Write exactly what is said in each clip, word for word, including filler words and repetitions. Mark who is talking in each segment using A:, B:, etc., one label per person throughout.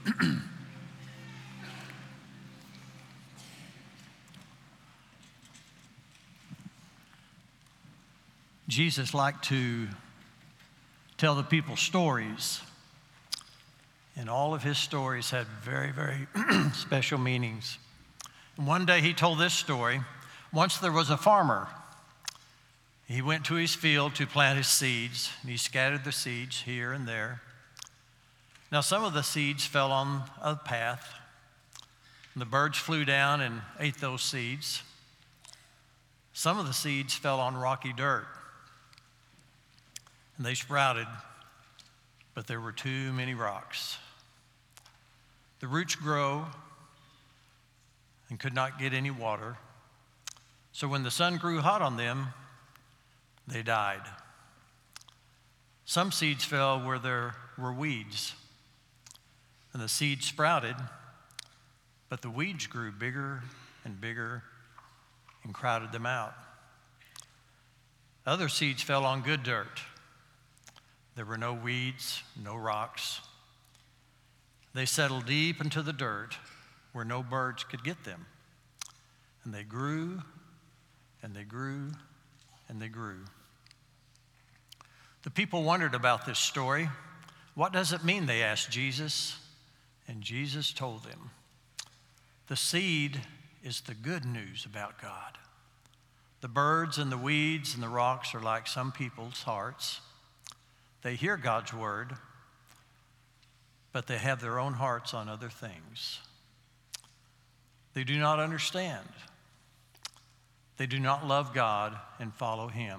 A: Jesus liked to tell the people stories, and all of his stories had very, very special meanings. And one day he told this story. Once there was a farmer. He went to his field to plant his seeds, and he scattered the seeds here and there. Now some of the seeds fell on a path, and the birds flew down and ate those seeds. Some of the seeds fell on rocky dirt, and they sprouted, but there were too many rocks. The roots grow and could not get any water, so when the sun grew hot on them, they died. Some seeds fell where there were weeds, and the seeds sprouted, but the weeds grew bigger and bigger and crowded them out. Other seeds fell on good dirt. There were no weeds, no rocks. They settled deep into the dirt where no birds could get them. And they grew, and they grew, and they grew. The people wondered about this story. What does it mean, they asked Jesus. And Jesus told them, the seed is the good news about God. The birds and the weeds and the rocks are like some people's hearts. They hear God's word, but they have their own hearts on other things. They do not understand. They do not love God and follow him.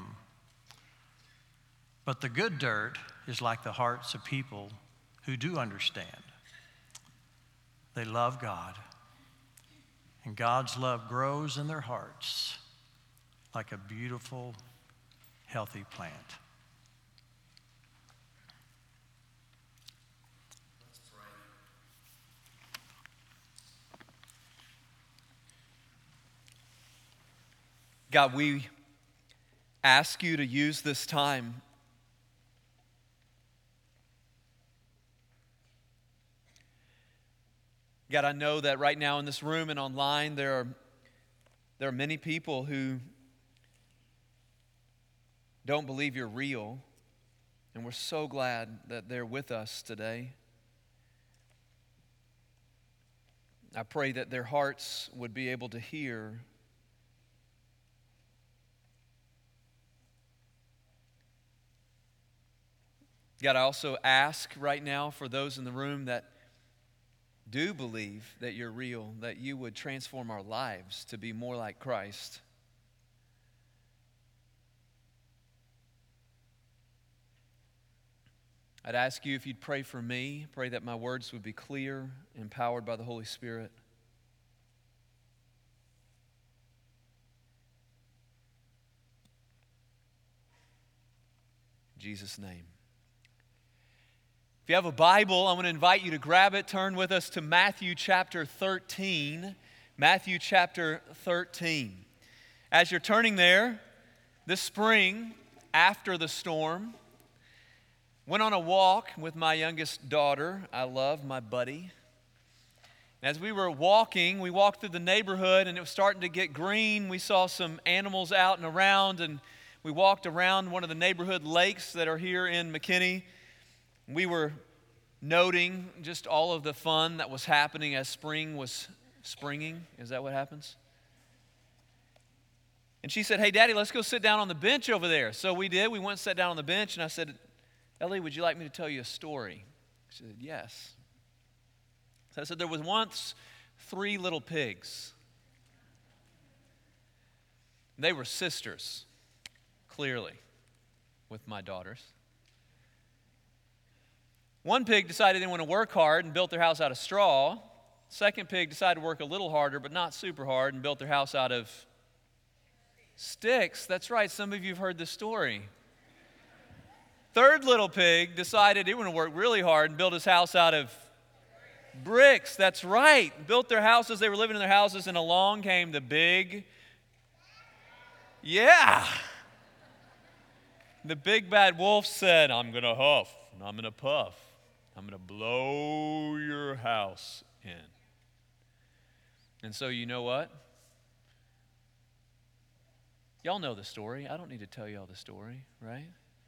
A: But the good dirt is like the hearts of people who do understand. They love God, and God's love grows in their hearts like a beautiful, healthy plant.
B: Let's pray. God, we ask you to use this time God, I know that right now in this room and online there are, there are many people who don't believe you're real, and we're so glad that they're with us today. I pray that their hearts would be able to hear God, I also ask right now for those in the room that do believe that you're real, that you would transform our lives to be more like Christ. I'd ask you if you'd pray for me, pray that my words would be clear, empowered by the Holy Spirit. In Jesus' name. If you have a Bible, I want to invite you to grab it. Turn with us to Matthew chapter thirteen. Matthew chapter thirteen. As you're turning there, this spring, after the storm, went on a walk with my youngest daughter. I love my buddy. As we were walking, we walked through the neighborhood and it was starting to get green. We saw some animals out and around, and we walked around one of the neighborhood lakes that are here in McKinney. We were noting just all of the fun that was happening as spring was springing. Is that what happens? And she said, "Hey, Daddy, let's go sit down on the bench over there." So we did. We went and sat down on the bench, and I said, "Ellie, would you like me to tell you a story?" She said, "Yes." So I said, "There was once three little pigs. They were sisters, clearly, with my daughters. One pig decided they didn't want to work hard and built their house out of straw. Second pig decided to work a little harder, but not super hard, and built their house out of sticks." That's right, some of you have heard this story. Third little pig decided he wanted to work really hard and built his house out of bricks. That's right, built their houses, they were living in their houses, and along came the big, yeah. The big bad wolf said, "I'm going to huff, and I'm going to puff. I'm going to blow your your house in. And so you know what? Y'all know the story. I don't need to tell y'all the story, right?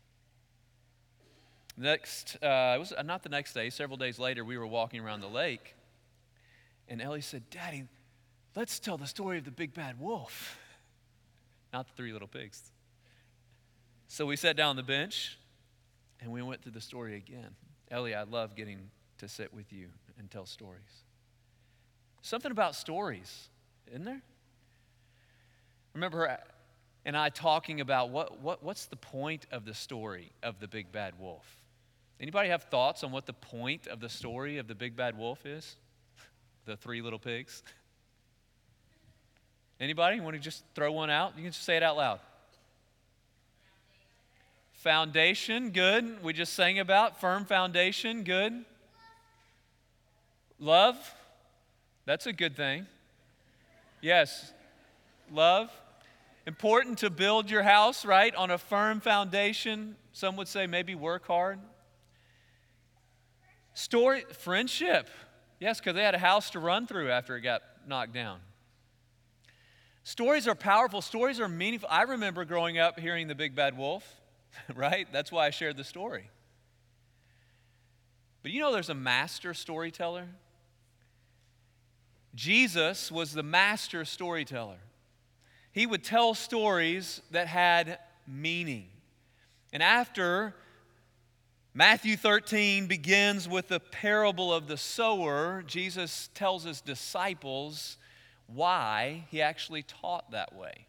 B: Next, uh, it was not the next day, several days later, we were walking around the lake, and Ellie said, Daddy, let's tell the story of the big bad wolf, not the three little pigs. So we sat down on the bench, and we went through the story again. Ellie, I love getting to sit with you and tell stories. Something about stories, isn't there? Remember her and I talking about what, what what's the point of the story of the big bad wolf? Anybody have thoughts on what the point of the story of the big bad wolf is? The three little pigs? Anybody want to just throw one out? You can just say it out loud. Foundation, good. We just sang about firm foundation, good. Love, that's a good thing. Yes, love. Important to build your house, right, on a firm foundation. Some would say maybe work hard. Story, friendship. Yes, because they had a house to run through after it got knocked down. Stories are powerful. Stories are meaningful. I remember growing up hearing the big bad wolf, right? That's why I shared the story. But you know there's a master storyteller? Jesus was the master storyteller. He would tell stories that had meaning. And after Matthew thirteen begins with the parable of the sower, Jesus tells his disciples why he actually taught that way.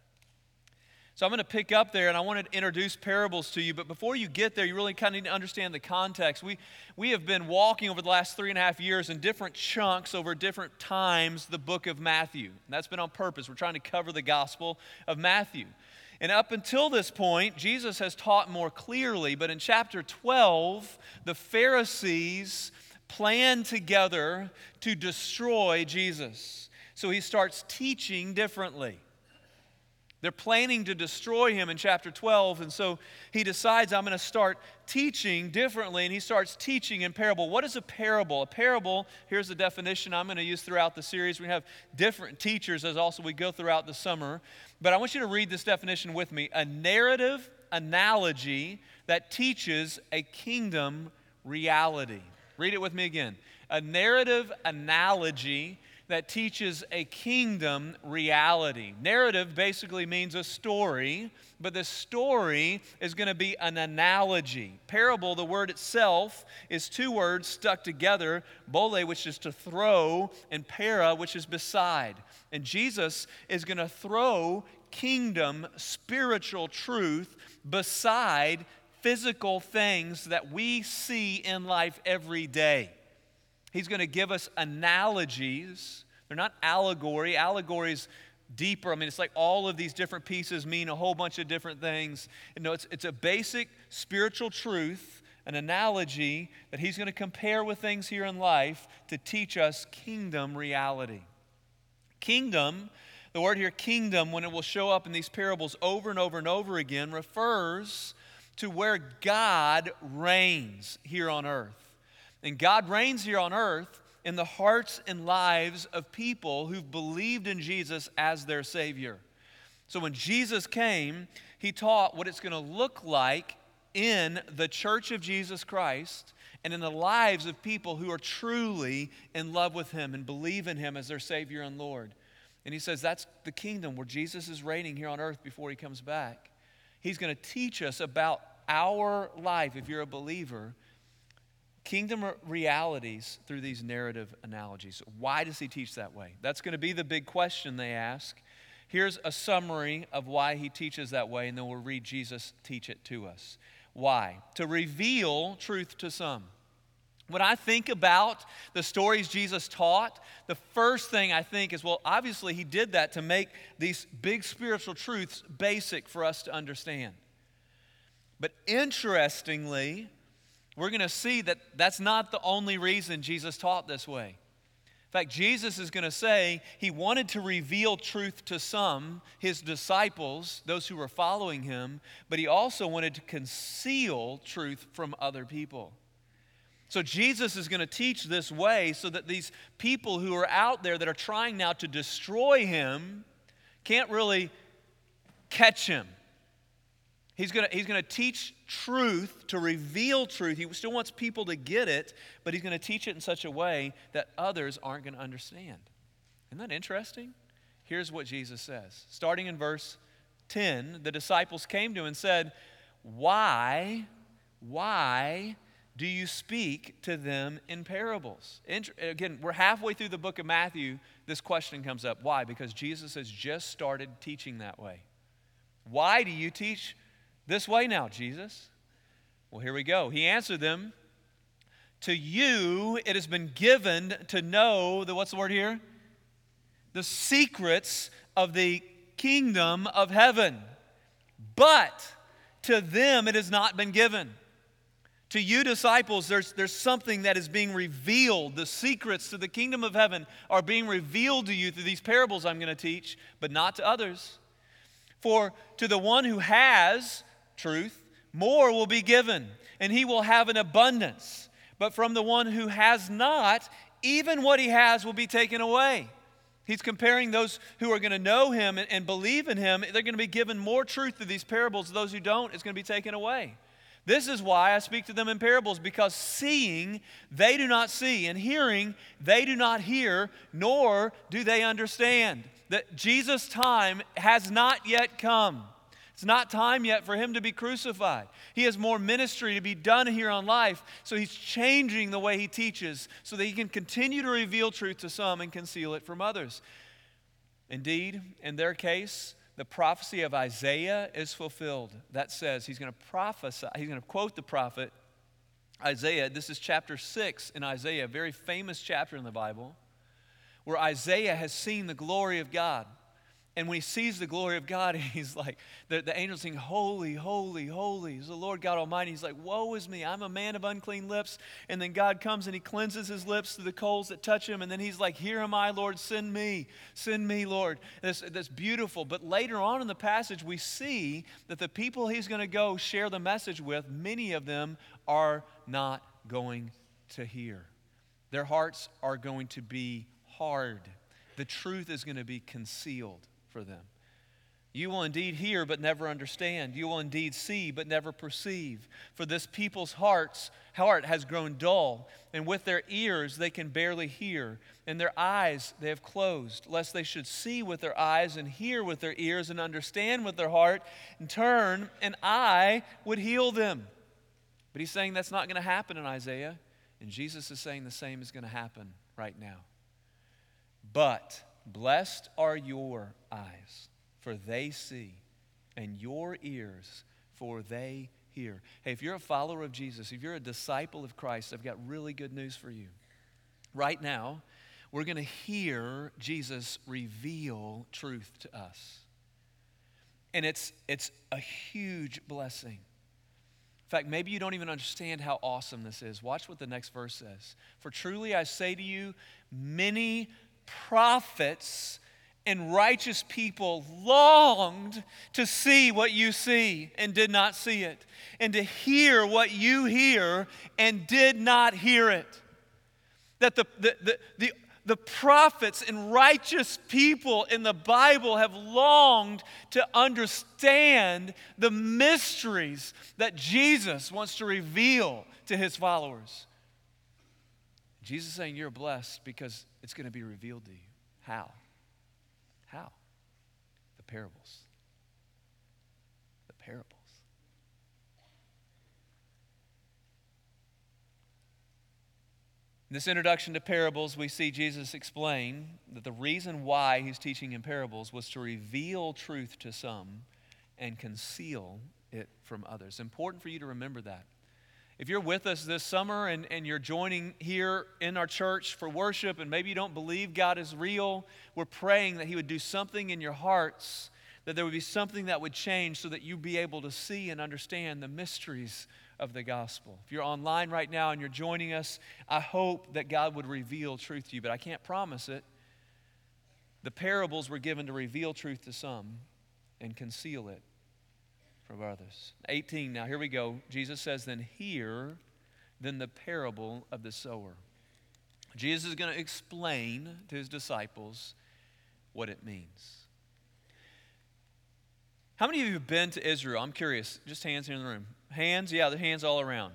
B: So I'm going to pick up there, and I want to introduce parables to you. But before you get there, you really kind of need to understand the context. We, we have been walking over the last three and a half years in different chunks over different times the book of Matthew. And that's been on purpose. We're trying to cover the gospel of Matthew. And up until this point, Jesus has taught more clearly. But in chapter twelve, the Pharisees plan together to destroy Jesus. So he starts teaching differently. They're planning to destroy him in chapter twelve, and so he decides, I'm going to start teaching differently, and he starts teaching in parable. What is a parable? A parable, here's the definition I'm going to use throughout the series. We have different teachers as also we go throughout the summer, but I want you to read this definition with me. A narrative analogy that teaches a kingdom reality. Read it with me again. A narrative analogy that teaches a kingdom reality. Narrative basically means a story, but the story is going to be an analogy. Parable, the word itself, is two words stuck together, bole, which is to throw, and para, which is beside. And Jesus is going to throw kingdom, spiritual truth beside physical things that we see in life every day. He's going to give us analogies. They're not allegory. Allegory's deeper. I mean, it's like all of these different pieces mean a whole bunch of different things. You know, it's, it's a basic spiritual truth, an analogy that he's going to compare with things here in life to teach us kingdom reality. Kingdom, the word here, kingdom, when it will show up in these parables over and over and over again, refers to where God reigns here on earth. And God reigns here on earth in the hearts and lives of people who've believed in Jesus as their Savior. So when Jesus came, he taught what it's going to look like in the church of Jesus Christ and in the lives of people who are truly in love with him and believe in him as their Savior and Lord. And he says that's the kingdom where Jesus is reigning here on earth before he comes back. He's going to teach us about our life, if you're a believer, kingdom realities through these narrative analogies. Why does he teach that way? That's going to be the big question they ask. Here's a summary of why he teaches that way, and then we'll read Jesus teach it to us. Why? To reveal truth to some. When I think about the stories Jesus taught, the first thing I think is, well, obviously he did that to make these big spiritual truths basic for us to understand. But interestingly, we're going to see that that's not the only reason Jesus taught this way. In fact, Jesus is going to say he wanted to reveal truth to some, his disciples, those who were following him, but he also wanted to conceal truth from other people. So Jesus is going to teach this way so that these people who are out there that are trying now to destroy him can't really catch him. He's going to, he's going to teach truth, to reveal truth. He still wants people to get it, but he's going to teach it in such a way that others aren't going to understand. Isn't that interesting? Here's what Jesus says. Starting in verse ten, the disciples came to him and said, Why, why do you speak to them in parables? Again, we're halfway through the book of Matthew. This question comes up. Why? Because Jesus has just started teaching that way. Why do you teach this way now, Jesus? Well, here we go. He answered them, to you it has been given to know the, what's the word here? The secrets of the kingdom of heaven. But to them it has not been given. To you disciples, there's, there's something that is being revealed. The secrets to the kingdom of heaven are being revealed to you through these parables I'm going to teach, but not to others. For to the one who has truth, more will be given, and he will have an abundance. But from the one who has not, even what he has will be taken away. He's comparing those who are going to know him and, and believe in him. They're going to be given more truth through these parables. Those who don't, it's going to be taken away. This is why I speak to them in parables, because seeing they do not see, and hearing they do not hear, nor do they understand. That Jesus' time has not yet come. It's not time yet for him to be crucified. He has more ministry to be done here on life, so he's changing the way he teaches so that he can continue to reveal truth to some and conceal it from others. Indeed, in their case, the prophecy of Isaiah is fulfilled. That says he's going to prophesy, he's going to quote the prophet Isaiah. This is chapter six in Isaiah, a very famous chapter in the Bible, where Isaiah has seen the glory of God. And when he sees the glory of God, he's like, the, the angels sing, holy, holy, holy is the Lord God Almighty. He's like, woe is me, I'm a man of unclean lips. And then God comes and he cleanses his lips through the coals that touch him. And then he's like, here am I, Lord, send me, send me, Lord. That's, that's beautiful. But later on in the passage, we see that the people he's going to go share the message with, many of them are not going to hear. Their hearts are going to be hard. The truth is going to be concealed for them. You will indeed hear but never understand. You will indeed see but never perceive. For this people's hearts, heart has grown dull, and with their ears they can barely hear, and their eyes they have closed, lest they should see with their eyes and hear with their ears and understand with their heart and turn, and I would heal them. But he's saying that's not going to happen in Isaiah, and Jesus is saying the same is going to happen right now. But blessed are your eyes, for they see, and your ears, for they hear. Hey, if you're a follower of Jesus, if you're a disciple of Christ, I've got really good news for you. Right now, we're going to hear Jesus reveal truth to us. And it's, it's a huge blessing. In fact, maybe you don't even understand how awesome this is. Watch what the next verse says. For truly I say to you, many prophets and righteous people longed to see what you see and did not see it, and to hear what you hear and did not hear it. That the, the, the, the, the prophets and righteous people in the Bible have longed to understand the mysteries that Jesus wants to reveal to his followers. Jesus is saying you're blessed because it's going to be revealed to you. How? How? The parables. The parables. In this introduction to parables, we see Jesus explain that the reason why he's teaching in parables was to reveal truth to some and conceal it from others. Important for you to remember that. If you're with us this summer and, and you're joining here in our church for worship and maybe you don't believe God is real, we're praying that he would do something in your hearts, that there would be something that would change so that you'd be able to see and understand the mysteries of the gospel. If you're online right now and you're joining us, I hope that God would reveal truth to you, but I can't promise it. The parables were given to reveal truth to some and conceal it from others. eighteen, now here we go. Jesus says, then hear than the parable of the sower. Jesus is going to explain to his disciples what it means. How many of you have been to Israel? I'm curious. Just hands here in the room. Hands? Yeah, the hands all around.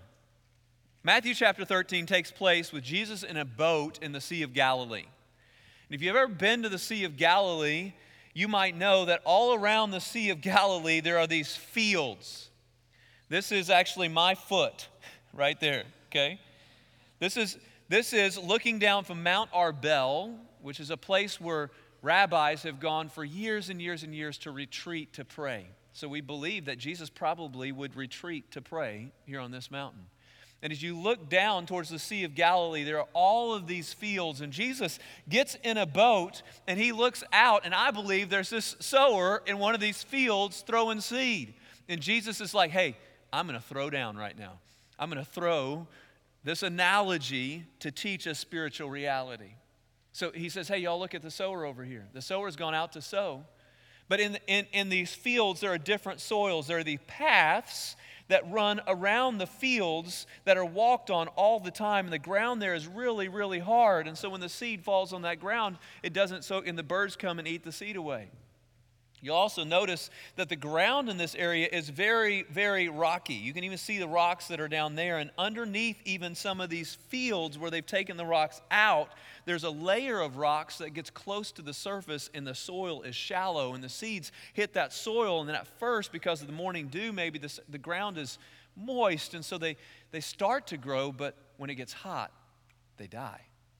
B: Matthew chapter thirteen takes place with Jesus in a boat in the Sea of Galilee. And if you've ever been to the Sea of Galilee, you might know that all around the Sea of Galilee there are these fields. This is actually my foot right there, okay? This is, this is looking down from Mount Arbel, which is a place where rabbis have gone for years and years and years to retreat to pray. So we believe that Jesus probably would retreat to pray here on this mountain. And as you look down towards the Sea of Galilee, there are all of these fields. And Jesus gets in a boat and he looks out, and I believe there's this sower in one of these fields throwing seed. And Jesus is like, hey, I'm going to throw down right now. I'm going to throw this analogy to teach us spiritual reality. So he says, hey, y'all look at the sower over here. The sower's gone out to sow. But in, in, in these fields, there are different soils. There are the paths that run around the fields that are walked on all the time. And the ground there is really, really hard. And so when the seed falls on that ground, it doesn't soak, and the birds come and eat the seed away. You'll also notice that the ground in this area is very, very rocky. You can even see the rocks that are down there. And underneath even some of these fields where they've taken the rocks out, there's a layer of rocks that gets close to the surface, and the soil is shallow. And the seeds hit that soil. And then at first, because of the morning dew, maybe the, the ground is moist. And so they, they start to grow, but when it gets hot, they die,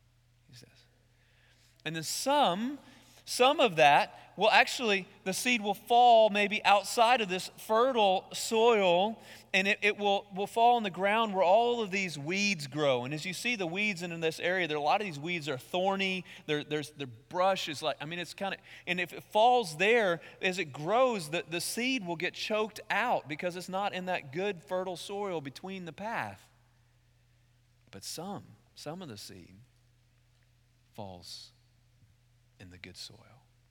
B: he says. And then some... Some of that will actually, the seed will fall maybe outside of this fertile soil, and it, it will, will fall on the ground where all of these weeds grow. And as you see the weeds in, in this area, there, a lot of these weeds are thorny. There, there's the brush is like, I mean, it's kind of, and if it falls there, as it grows, the, the seed will get choked out because it's not in that good fertile soil between the path. But some, some of the seed falls in the good soil.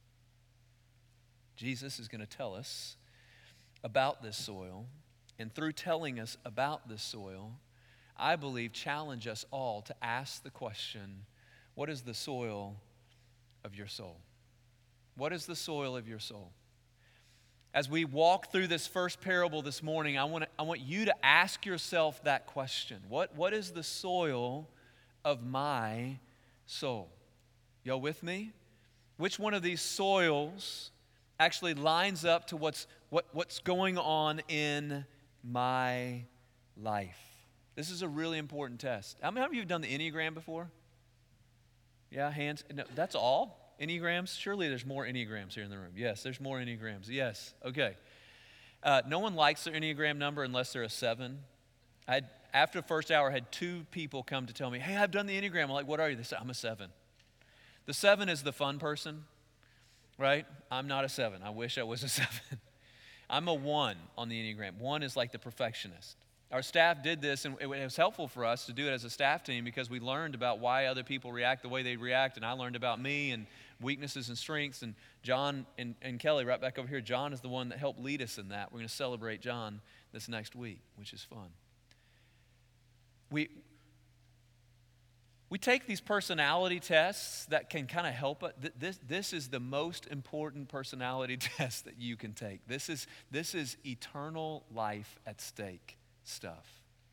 B: Jesus is going to tell us about this soil, and through telling us about this soil, I believe challenge us all to ask the question, what is the soil of your soul? What is the soil of your soul? As we walk through this first parable this morning, I want to, I want you to ask yourself that question. What, what is the soil of my soul? Y'all with me? Which one of these soils actually lines up to what's, what, what's going on in my life? This is a really important test. How many of you have done the Enneagram before? Yeah, hands. No, that's all? Enneagrams? Surely there's more Enneagrams here in the room. Yes, there's more Enneagrams. Yes, okay. Uh, no one likes their Enneagram number unless they're a seven. I had, after the first hour, I had two people come to tell me, hey, I've done the Enneagram. I'm like, what are you? They said, I'm a seven. The seven is the fun person, right? I'm not a seven. I wish I was a seven. I'm a one on the Enneagram. One is like the perfectionist. Our staff did this, and it was helpful for us to do it as a staff team because we learned about why other people react the way they react, and I learned about me and weaknesses and strengths. And John and, and Kelly, right back over here, John is the one that helped lead us in that. We're going to celebrate John this next week, which is fun. We... We take these personality tests that can kind of help us. This, this is the most important personality test that you can take. This is, this is eternal life at stake stuff.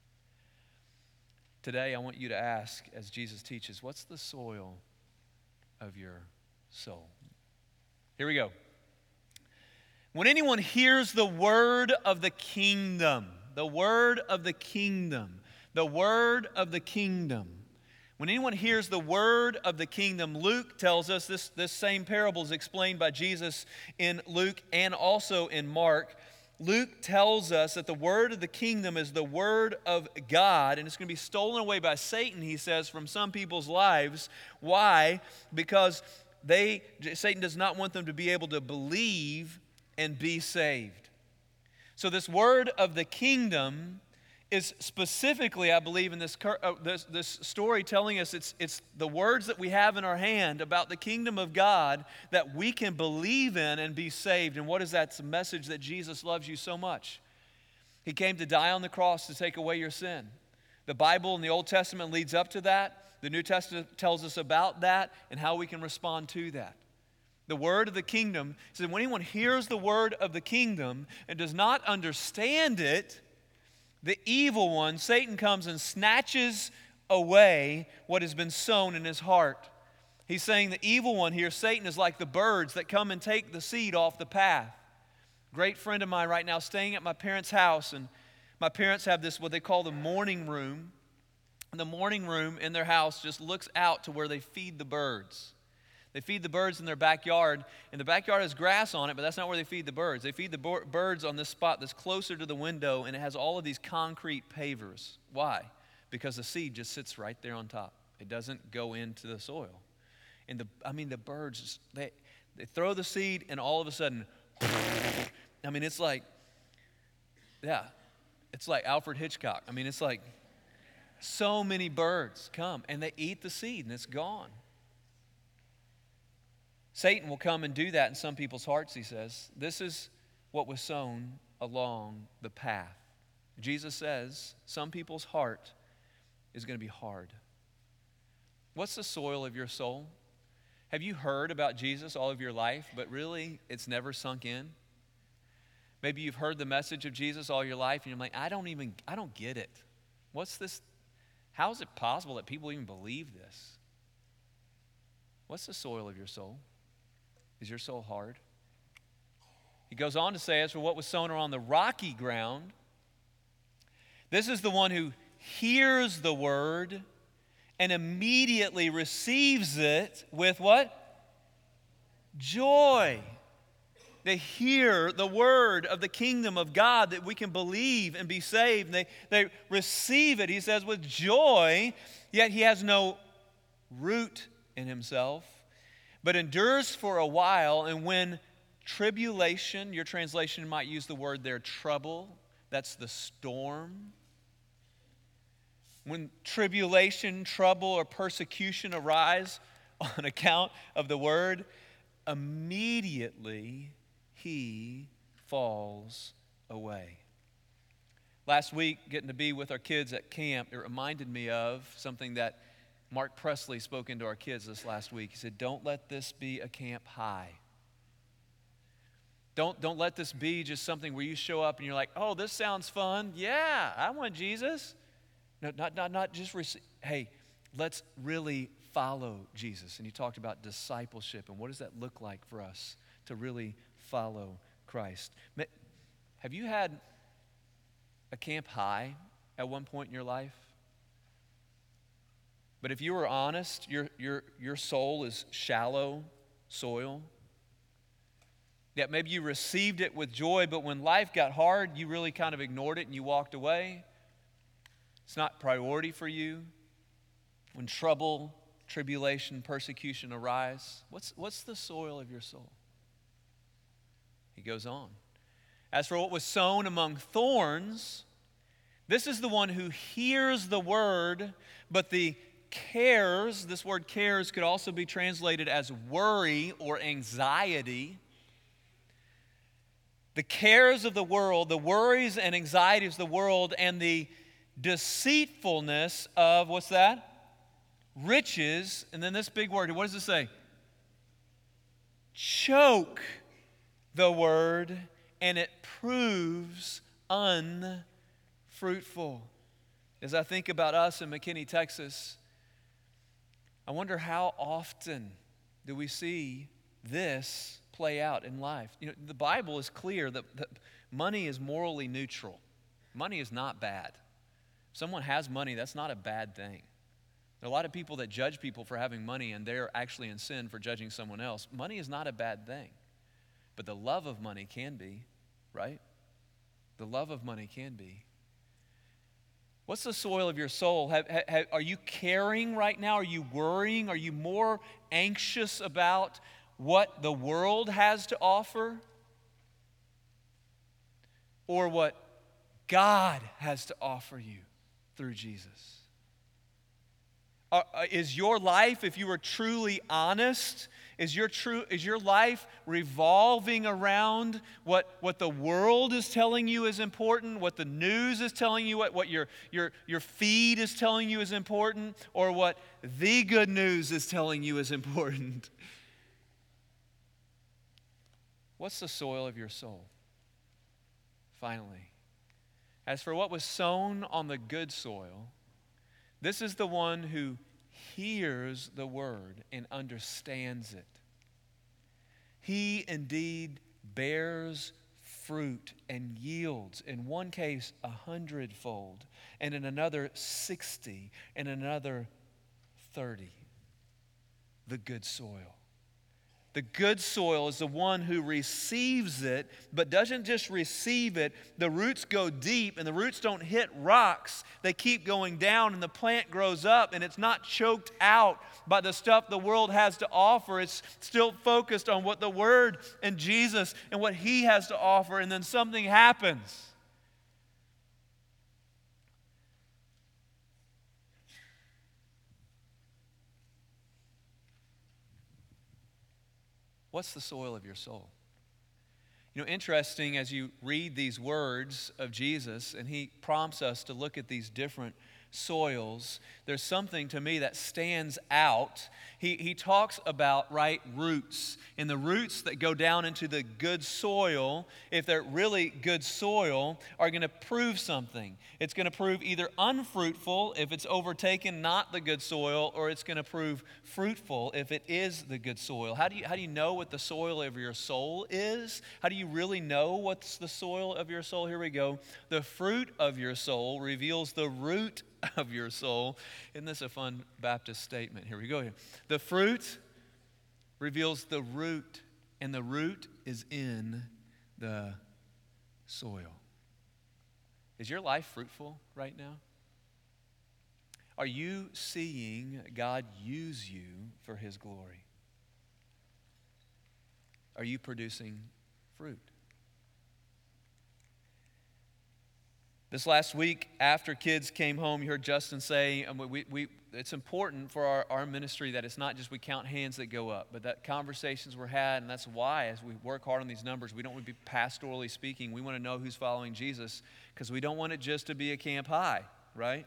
B: Today, I want you to ask, as Jesus teaches, what's the soil of your soul? Here we go. When anyone hears the word of the kingdom, the word of the kingdom, the word of the kingdom, when anyone hears the word of the kingdom, Luke tells us, this, this same parable is explained by Jesus in Luke and also in Mark. Luke tells us that the word of the kingdom is the word of God, and it's going to be stolen away by Satan, he says, from some people's lives. Why? Because they, Satan does not want them to be able to believe and be saved. So this word of the kingdom is specifically, I believe, in this, uh, this, this story telling us it's, it's the words that we have in our hand about the kingdom of God that we can believe in and be saved. And what is that? It's a message that Jesus loves you so much. He came to die on the cross to take away your sin. The Bible in the Old Testament leads up to that. The New Testament tells us about that and how we can respond to that. The word of the kingdom says when anyone hears the word of the kingdom and does not understand it, the evil one, Satan, comes and snatches away what has been sown in his heart. He's saying the evil one here, Satan, is like the birds that come and take the seed off the path. Great friend of mine right now staying at my parents' house, and my parents have this, what they call the morning room. And the morning room in their house just looks out to where they feed the birds. They feed the birds in their backyard, and the backyard has grass on it, but that's not where they feed the birds. They feed the bo- birds on this spot that's closer to the window, and it has all of these concrete pavers. Why? Because the seed just sits right there on top. It doesn't go into the soil. And the, I mean, the birds, they, they throw the seed, and all of a sudden, I mean, it's like, yeah, it's like Alfred Hitchcock. I mean, it's like so many birds come, and they eat the seed, and it's gone. Satan will come and do that in some people's hearts, he says. This is what was sown along the path. Jesus says some people's heart is going to be hard. What's the soil of your soul? Have you heard about Jesus all of your life, but really it's never sunk in? Maybe you've heard the message of Jesus all your life and you're like, I don't even, I don't get it. What's this? How is it possible that people even believe this? What's the soil of your soul? Is your soul hard? He goes on to say, as for what was sown on the rocky ground, this is the one who hears the word and immediately receives it with what? Joy. They hear the word of the kingdom of God that we can believe and be saved. They, they receive it, he says, with joy, yet he has no root in himself, but endures for a while. And when tribulation, your translation might use the word there, trouble, that's the storm. When tribulation, trouble, or persecution arise on account of the word, immediately he falls away. Last week, getting to be with our kids at camp, it reminded me of something that Mark Presley spoke into our kids this last week. He said, don't let this be a camp high. Don't, don't let this be just something where you show up and you're like, oh, this sounds fun. Yeah, I want Jesus. No, not, not, not just receive. Hey, let's really follow Jesus. And you talked about discipleship and what does that look like for us to really follow Christ. Have you had a camp high at one point in your life? But if you were honest, your, your, your soul is shallow soil. Yet maybe you received it with joy, but when life got hard, you really kind of ignored it and you walked away. It's not priority for you. When trouble, tribulation, persecution arise, what's, what's the soil of your soul? He goes on. As for what was sown among thorns, this is the one who hears the word, but the cares, this word cares could also be translated as worry or anxiety. The cares of the world, the worries and anxieties of the world, and the deceitfulness of, what's that? Riches. And then this big word, what does it say? Choke the word, and it proves unfruitful. As I think about us in McKinney, Texas, I wonder how often do we see this play out in life. You know, the Bible is clear that, that money is morally neutral. Money is not bad. If someone has money, that's not a bad thing. There are a lot of people that judge people for having money, and they're actually in sin for judging someone else. Money is not a bad thing. But the love of money can be, right? The love of money can be. What's the soil of your soul? Have, have, are you caring right now? Are you worrying? Are you more anxious about what the world has to offer? Or what God has to offer you through Jesus? Uh, is your life, if you were truly honest Is your true is your life revolving around what, what the world is telling you is important, what the news is telling you, what, what your, your, your feed is telling you is important, or what the good news is telling you is important? What's the soil of your soul? Finally, as for what was sown on the good soil, this is the one who hears the word and understands it. He indeed bears fruit and yields, in one case a hundredfold, and in another sixty, and in another thirty. The good soil. The good soil is the one who receives it, but doesn't just receive it. The roots go deep, and the roots don't hit rocks. They keep going down, and the plant grows up, and it's not choked out by the stuff the world has to offer. It's still focused on what the Word and Jesus and what He has to offer, and then something happens. What's the soil of your soul? You know, interesting as you read these words of Jesus, and He prompts us to look at these different soils, there's something to me that stands out. He, he talks about, right, roots. And the roots that go down into the good soil, if they're really good soil, are going to prove something. It's going to prove either unfruitful if it's overtaken not the good soil, or it's going to prove fruitful if it is the good soil. How do you, how do you know what the soil of your soul is? How do you really know what's the soil of your soul? Here we go. The fruit of your soul reveals the root of your soul. Isn't this a fun Baptist statement? Here we go. Here. The fruit reveals the root, and the root is in the soil. Is your life fruitful right now? Are you seeing God use you for His glory? Are you producing fruit? This last week, after kids came home, you heard Justin say, and we, we, it's important for our, our ministry that it's not just we count hands that go up, but that conversations were had, and that's why as we work hard on these numbers, we don't want to be pastorally speaking. We want to know who's following Jesus, because we don't want it just to be a camp high, right?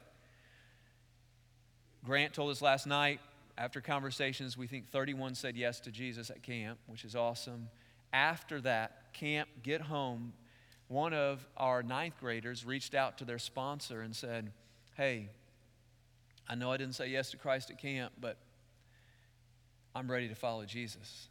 B: Grant told us last night, after conversations, we think thirty-one said yes to Jesus at camp, which is awesome. After that camp, get home, one of our ninth graders reached out to their sponsor and said, hey, I know I didn't say yes to Christ at camp, but I'm ready to follow Jesus.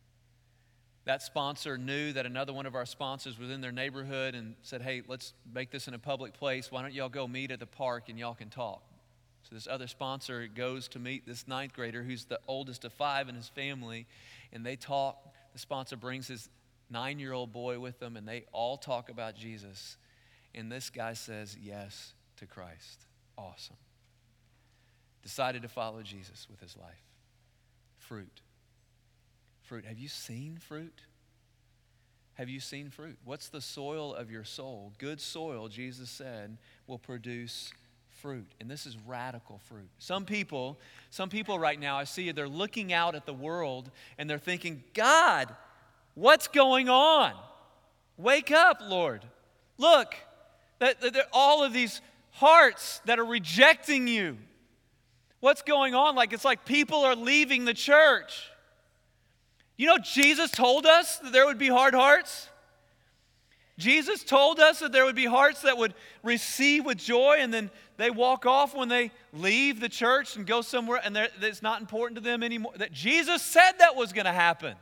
B: That sponsor knew that another one of our sponsors was in their neighborhood and said, hey, let's make this in a public place. Why don't y'all go meet at the park and y'all can talk? So this other sponsor goes to meet this ninth grader who's the oldest of five in his family, and they talk. The sponsor brings his nine-year-old boy with them, and they all talk about Jesus. And this guy says yes to Christ. Awesome. Decided to follow Jesus with his life. Fruit. Fruit. Have you seen fruit? Have you seen fruit? What's the soil of your soul? Good soil, Jesus said, will produce fruit. And this is radical fruit. Some people, some people right now, I see they're looking out at the world and they're thinking, God, what's going on? Wake up, Lord. Look, that, that, that all of these hearts that are rejecting you. What's going on? Like it's like people are leaving the church. You know, Jesus told us that there would be hard hearts. Jesus told us that there would be hearts that would receive with joy, and then they walk off when they leave the church and go somewhere, and it's not important to them anymore. That Jesus said that was going to happen.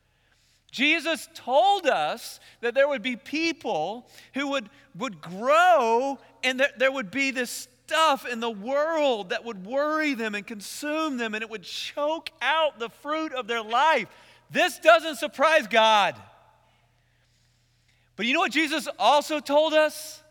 B: Jesus told us that there would be people who would, would grow, and that there would be this stuff in the world that would worry them and consume them, and it would choke out the fruit of their life. This doesn't surprise God. But you know what Jesus also told us?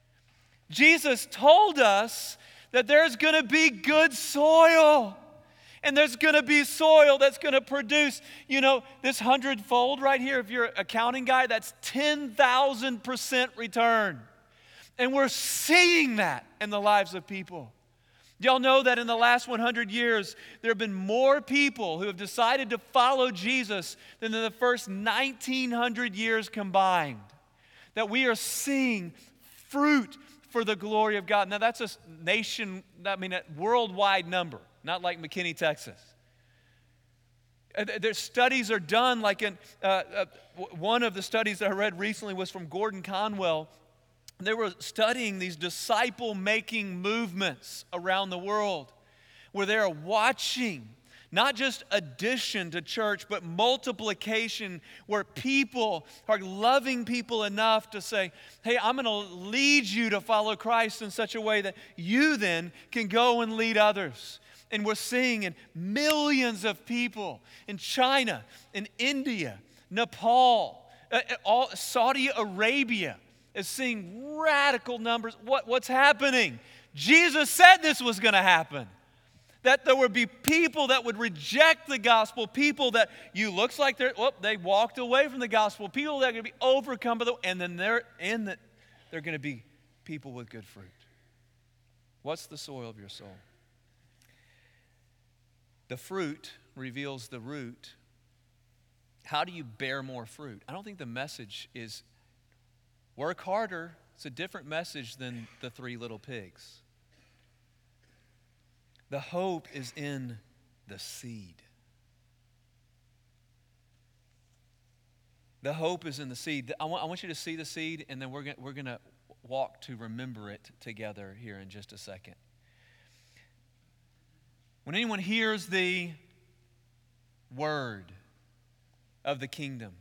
B: Jesus told us that there's going to be good soil. And there's going to be soil that's going to produce, you know, this hundredfold right here. If you're an accounting guy, that's ten thousand percent return. And we're seeing that in the lives of people. Do y'all know that in the last one hundred years, there have been more people who have decided to follow Jesus than in the first nineteen hundred years combined? That we are seeing fruit for the glory of God. Now that's a nation, I mean a worldwide number, not like McKinney, Texas. Their studies are done like in, uh, uh, one of the studies that I read recently was from Gordon Conwell. They were studying these disciple-making movements around the world where they are watching not just addition to church, but multiplication, where people are loving people enough to say, hey, I'm going to lead you to follow Christ in such a way that you then can go and lead others. And we're seeing in millions of people in China, in India, Nepal, uh, all, Saudi Arabia is seeing radical numbers. What, what's happening? Jesus said this was going to happen. That there would be people that would reject the gospel, people that you looks like they're, well, they walked away from the gospel, people that are going to be overcome by the, and then they're in the, they're going to be people with good fruit. What's the soil of your soul? The fruit reveals the root. How do you bear more fruit? I don't think the message is work harder. It's a different message than the three little pigs. The hope is in the seed. The hope is in the seed. I want, I want you to see the seed, and then we're going we're going to walk to remember it together here in just a second. When anyone hears the word of the kingdom,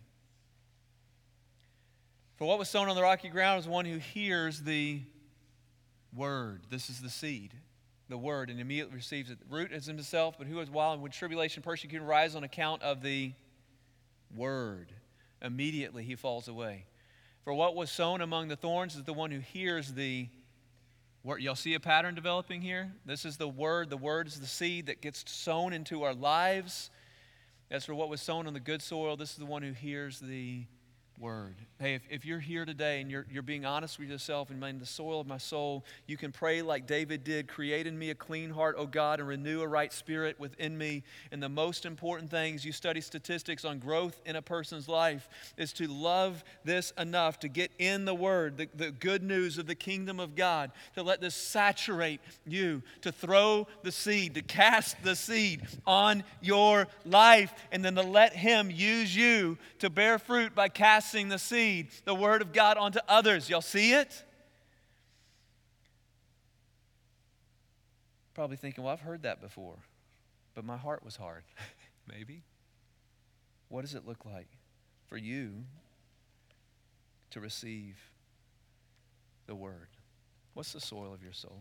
B: for what was sown on the rocky ground is one who hears the word. This is the seed, the word, and immediately receives it. The root is in himself, but who is wild and with tribulation, persecution rise on account of the word. Immediately he falls away. For what was sown among the thorns is the one who hears the word. Y'all see a pattern developing here? This is the word. The word is the seed that gets sown into our lives. As for what was sown on the good soil, this is the one who hears the word. Hey, if, if you're here today and you're, you're being honest with yourself and in the soil of my soul, you can pray like David did, create in me a clean heart, O God, and renew a right spirit within me. And the most important things, you study statistics on growth in a person's life, is to love this enough to get in the word, the, the good news of the kingdom of God, to let this saturate you, to throw the seed, to cast the seed on your life, and then to let him use you to bear fruit by casting the seed, the word of God, onto others. Y'all see it? Probably thinking, well, I've heard that before, but my heart was hard. Maybe. What does it look like for you to receive the word? What's the soil of your soul?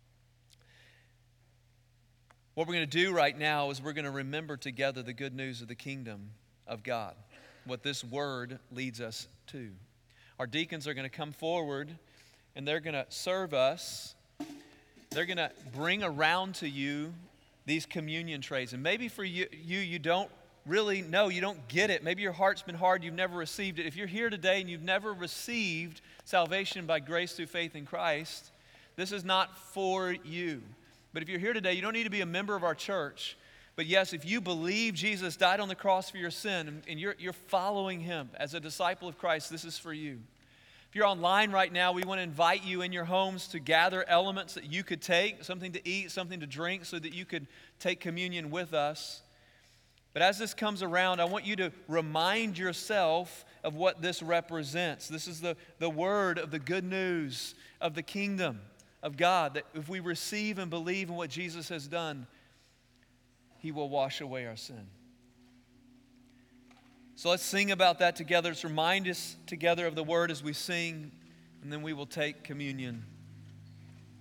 B: What we're going to do right now is we're going to remember together the good news of the kingdom of God, what this word leads us to. Our deacons are going to come forward and they're going to serve us. They're going to bring around to you these communion trays. And maybe for you, you, you don't really know, you don't get it. Maybe your heart's been hard, you've never received it. If you're here today and you've never received salvation by grace through faith in Christ, this is not for you. But if you're here today, you don't need to be a member of our church. But yes, if you believe Jesus died on the cross for your sin and you're, you're following him as a disciple of Christ, this is for you. If you're online right now, we want to invite you in your homes to gather elements that you could take, something to eat, something to drink, so that you could take communion with us. But as this comes around, I want you to remind yourself of what this represents. This is the, the word of the good news of the kingdom of God, that if we receive and believe in what Jesus has done, he will wash away our sin. So let's sing about that together. Let's remind us together of the word as we sing, and then we will take communion.